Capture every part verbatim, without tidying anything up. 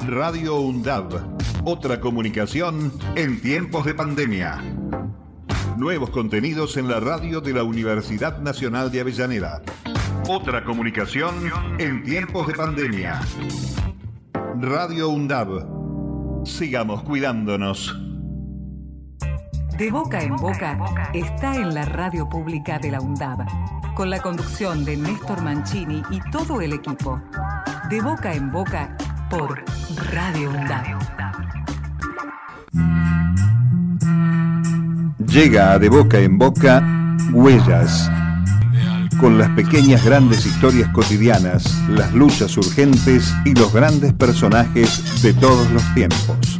Radio UNDAB, otra comunicación en tiempos de pandemia. Nuevos contenidos en la radio de la Universidad Nacional de Avellaneda. Otra comunicación en tiempos de pandemia. Radio UNDAB. Sigamos cuidándonos. De Boca en Boca está en la radio pública de la UNDAB, con la conducción de Néstor Mancini y todo el equipo. De Boca en Boca por Radio UNDAB. Llega a De Boca en Boca Huellas, con las pequeñas grandes historias cotidianas, las luchas urgentes y los grandes personajes de todos los tiempos.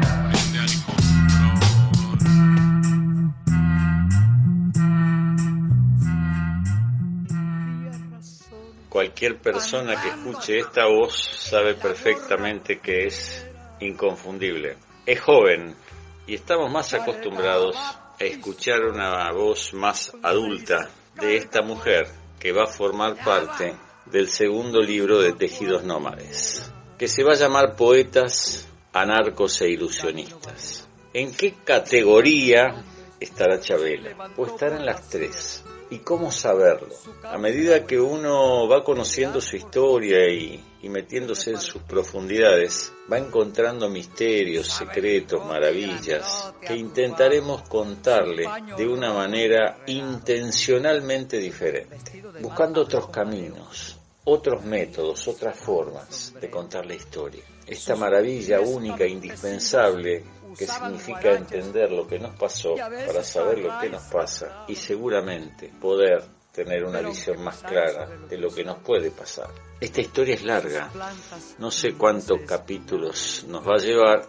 Cualquier persona que escuche esta voz sabe perfectamente que es inconfundible. Es joven y estamos más acostumbrados a escuchar una voz más adulta de esta mujer que va a formar parte del segundo libro de Tejidos Nómades, que se va a llamar Poetas, Anarcos e Ilusionistas. ¿En qué categoría estará Chabela? Pues estará en las tres. ¿Y cómo saberlo? A medida que uno va conociendo su historia y, y metiéndose en sus profundidades, va encontrando misterios, secretos, maravillas, que intentaremos contarle de una manera intencionalmente diferente, buscando otros caminos, otros métodos, otras formas de contar la historia. Esta maravilla única, indispensable, que significa entender lo que nos pasó para saber lo que nos pasa y seguramente poder tener una visión más clara de lo que nos puede pasar. Esta historia es larga, no sé cuántos capítulos nos va a llevar,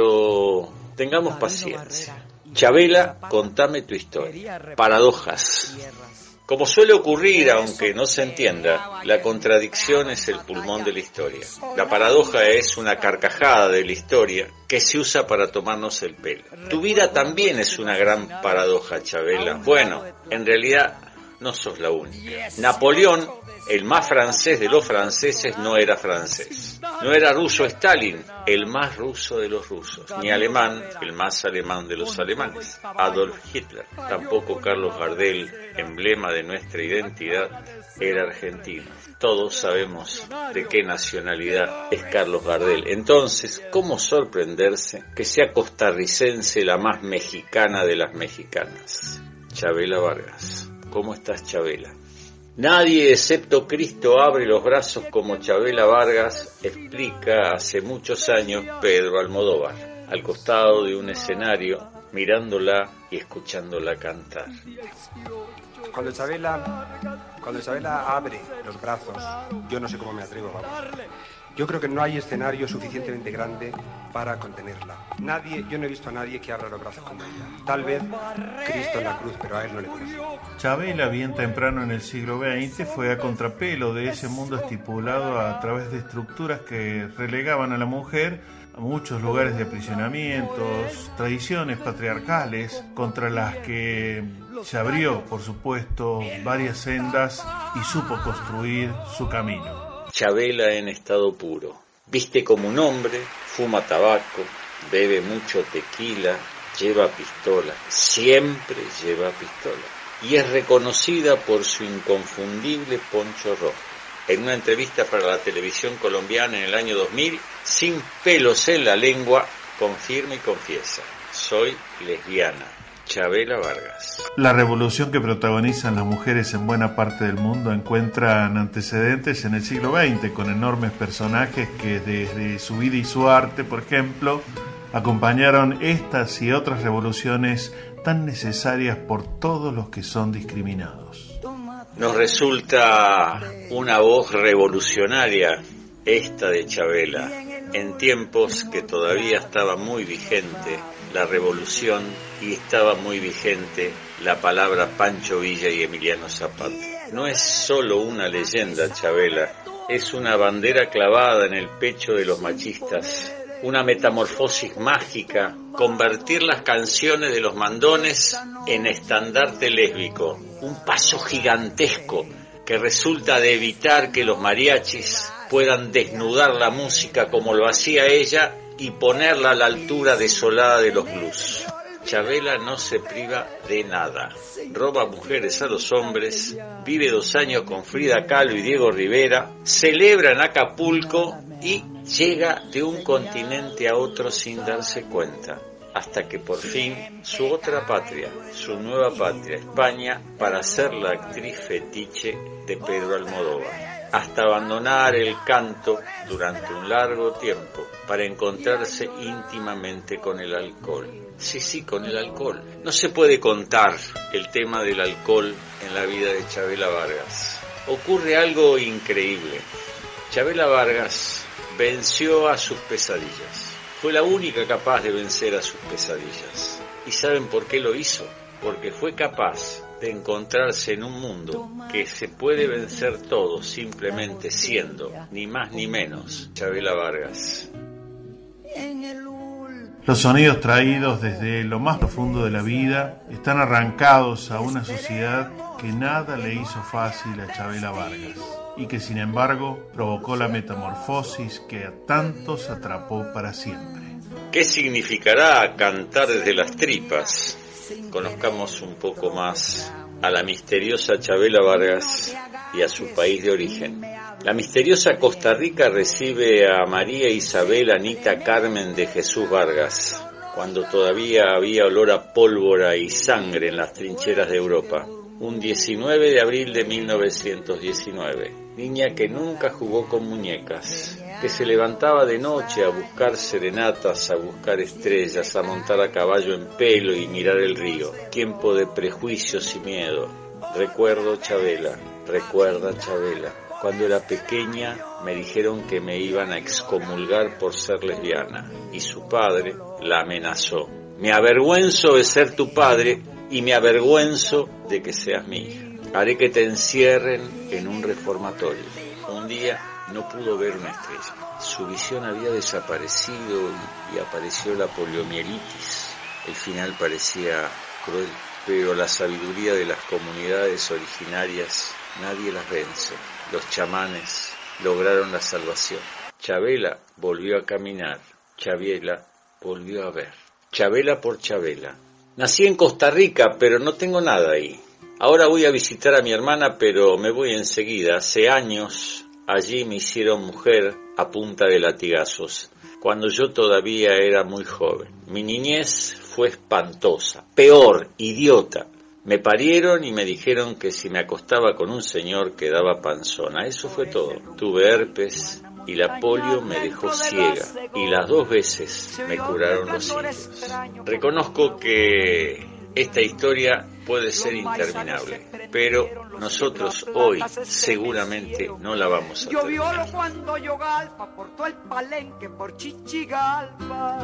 pero tengamos paciencia. Chabela, contame tu historia. Paradojas. Como suele ocurrir, aunque no se entienda, la contradicción es el pulmón de la historia. La paradoja es una carcajada de la historia que se usa para tomarnos el pelo. Tu vida también es una gran paradoja, Chabela. Bueno, en realidad no sos la única. Napoleón, el más francés de los franceses, no era francés. No era ruso Stalin, el más ruso de los rusos. Ni alemán, el más alemán de los alemanes. Adolf Hitler. Tampoco Carlos Gardel, emblema de nuestra identidad, era argentino. Todos sabemos de qué nacionalidad es Carlos Gardel. Entonces, ¿cómo sorprenderse que sea costarricense la más mexicana de las mexicanas? Chabela Vargas. ¿Cómo estás, Chabela? Nadie excepto Cristo abre los brazos como Chabela Vargas, explica hace muchos años Pedro Almodóvar, al costado de un escenario, mirándola y escuchándola cantar. Cuando Chabela, cuando Chabela abre los brazos, yo no sé cómo me atrevo, vamos. Yo creo que no hay escenario suficientemente grande para contenerla. Nadie, yo no he visto a nadie que abra los brazos como ella. Tal vez Cristo en la cruz, pero a él no le conocí. Chabela, bien temprano en el siglo veinte, fue a contrapelo de ese mundo estipulado a través de estructuras que relegaban a la mujer a muchos lugares de aprisionamientos, tradiciones patriarcales contra las que se abrió, por supuesto, varias sendas y supo construir su camino. Chabela en estado puro. Viste como un hombre, fuma tabaco, bebe mucho tequila, lleva pistola, siempre lleva pistola. Y es reconocida por su inconfundible poncho rojo. En una entrevista para la televisión colombiana en el año dos mil, sin pelos en la lengua, confirma y confiesa: soy lesbiana. Chabela Vargas. La revolución que protagonizan las mujeres en buena parte del mundo encuentran antecedentes en el siglo veinte, con enormes personajes que desde su vida y su arte, por ejemplo, acompañaron estas y otras revoluciones tan necesarias por todos los que son discriminados. Nos resulta una voz revolucionaria esta de Chabela, en tiempos que todavía estaba muy vigente la revolución y estaba muy vigente la palabra Pancho Villa y Emiliano Zapata. No es solo una leyenda, Chabela, es una bandera clavada en el pecho de los machistas, una metamorfosis mágica, convertir las canciones de los mandones en estandarte lésbico, un paso gigantesco que resulta de evitar que los mariachis puedan desnudar la música como lo hacía ella y ponerla a la altura desolada de los blues. Chavela no se priva de nada, roba mujeres a los hombres, vive dos años con Frida Kahlo y Diego Rivera, celebra en Acapulco y llega de un continente a otro sin darse cuenta, hasta que por fin su otra patria, su nueva patria, España, para ser la actriz fetiche de Pedro Almodóvar, hasta abandonar el canto durante un largo tiempo para encontrarse íntimamente con el alcohol. Sí, sí, con el alcohol. No se puede contar el tema del alcohol en la vida de Chavela Vargas. Ocurre algo increíble. Chavela Vargas venció a sus pesadillas. Fue la única capaz de vencer a sus pesadillas. ¿Y saben por qué lo hizo? Porque fue capaz de encontrarse en un mundo que se puede vencer todo simplemente siendo, ni más ni menos, Chavela Vargas. Los sonidos traídos desde lo más profundo de la vida están arrancados a una sociedad que nada le hizo fácil a Chavela Vargas y que sin embargo provocó la metamorfosis que a tantos atrapó para siempre. ¿Qué significará cantar desde las tripas? Conozcamos un poco más a la misteriosa Chavela Vargas y a su país de origen. La misteriosa Costa Rica recibe a María Isabel Anita Carmen de Jesús Vargas, cuando todavía había olor a pólvora y sangre en las trincheras de Europa. Un diecinueve de abril de mil novecientos diecinueve. Niña que nunca jugó con muñecas, que se levantaba de noche a buscar serenatas, a buscar estrellas, a montar a caballo en pelo y mirar el río. Tiempo de prejuicios y miedo. Recuerdo Chavela, recuerda Chavela. Cuando era pequeña me dijeron que me iban a excomulgar por ser lesbiana y su padre la amenazó. Me avergüenzo de ser tu padre y me avergüenzo de que seas mi hija. Haré que te encierren en un reformatorio. Un día no pudo ver una estrella. Su visión había desaparecido y, y apareció la poliomielitis. El final parecía cruel, pero la sabiduría de las comunidades originarias nadie las vence. Los chamanes lograron la salvación. Chavela volvió a caminar. Chavela volvió a ver. Chavela por Chavela. Nací en Costa Rica, pero no tengo nada ahí. Ahora voy a visitar a mi hermana, pero me voy enseguida. Hace años allí me hicieron mujer a punta de latigazos, cuando yo todavía era muy joven. Mi niñez fue espantosa, peor, idiota. Me parieron y me dijeron que si me acostaba con un señor quedaba panzona. Eso fue todo. Tuve herpes y la polio me dejó ciega. Y las dos veces me curaron los cielos. Reconozco que esta historia puede ser interminable, pero nosotros hoy seguramente no la vamos a terminar. Yo cuando yo galpa por todo el palenque, por Chichigalpa.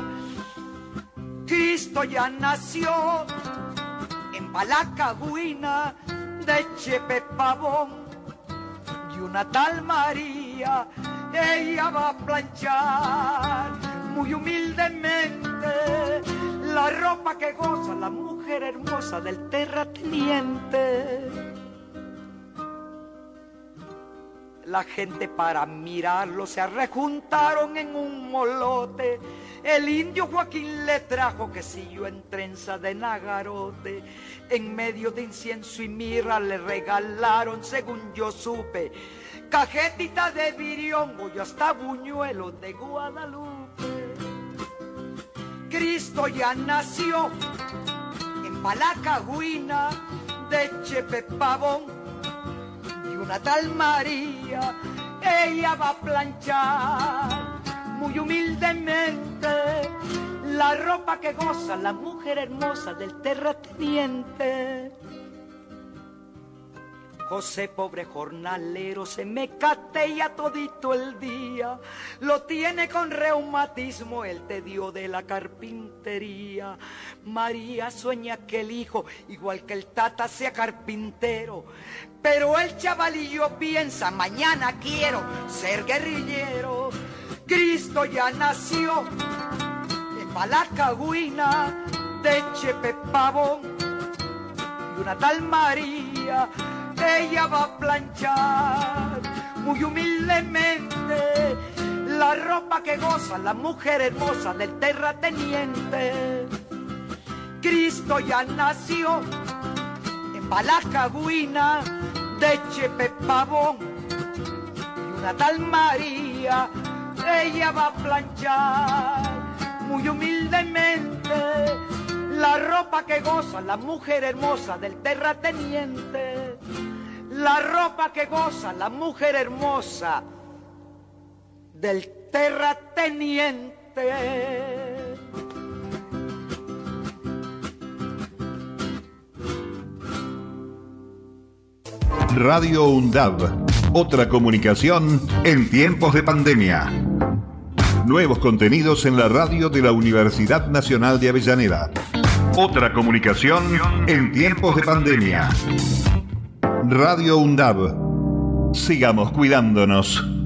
Cristo ya nació en Palacagüina de Chepe Pavón, y una tal María, ella va a planchar muy humildemente la ropa que goza la mujer hermosa del terrateniente. La gente para mirarlo se arrejuntaron en un molote. El indio Joaquín le trajo quesillo en trenza de nagarote. En medio de incienso y mirra le regalaron, según yo supe, cajetita de viriongo y hasta buñuelos de Guadalupe. Cristo ya nació en Palacagüina de Chepe Pavón, y una tal María, ella va a planchar muy humildemente la ropa que goza la mujer hermosa del terrateniente. José, pobre jornalero, se me catea todito el día. Lo tiene con reumatismo, el tedio de la carpintería. María sueña que el hijo, igual que el tata, sea carpintero. Pero el chavalillo piensa, mañana quiero ser guerrillero. Cristo ya nació en Palacagüina de Chepe Pavón, y una tal María, ella va a planchar muy humildemente la ropa que goza la mujer hermosa del terrateniente. Cristo ya nació en Balacagüina de Chepe Pavón y una tal María, ella va a planchar muy humildemente la ropa que goza la mujer hermosa del terrateniente. La ropa que goza la mujer hermosa del terrateniente. Radio UNDAB, otra comunicación en tiempos de pandemia. Nuevos contenidos en la radio de la Universidad Nacional de Avellaneda. Otra comunicación en tiempos de pandemia. Radio UNDAB. Sigamos cuidándonos.